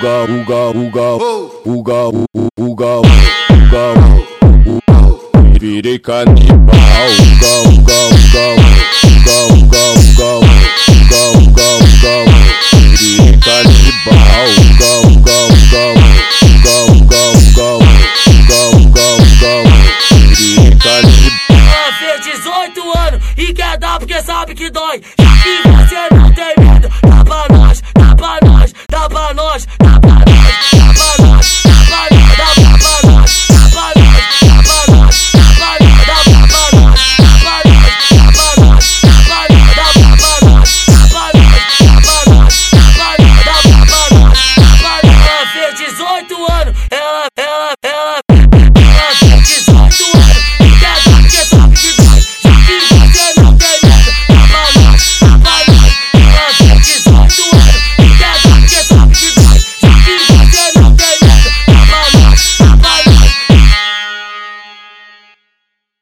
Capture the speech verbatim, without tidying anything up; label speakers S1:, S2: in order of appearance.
S1: uga, uga, uga, uga, uga, uga, virei canibal, uga, uga, uga, uga, uga, uga, uga, uga, uga, virei canibal, uga, uga, uga, uga, uga, uga, uga, uga, uga, virei canibal.
S2: Ela fez dezoito anos e quer dar porque sabe que dói. Já que você não tem medo, dá pra nós, dá pra nós, dá pra nós, dá pra nós.